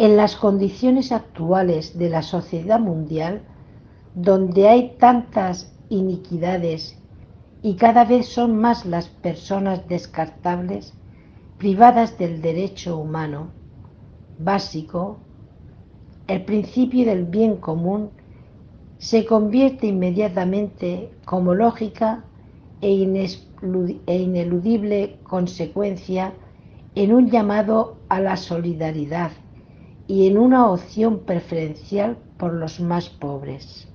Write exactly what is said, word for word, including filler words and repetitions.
En las condiciones actuales de la sociedad mundial, donde hay tantas iniquidades y cada vez son más las personas descartables, privadas del derecho humano básico, el principio del bien común se convierte inmediatamente, como lógica e ineludible consecuencia, en un llamado a la solidaridad y en una opción preferencial por los más pobres.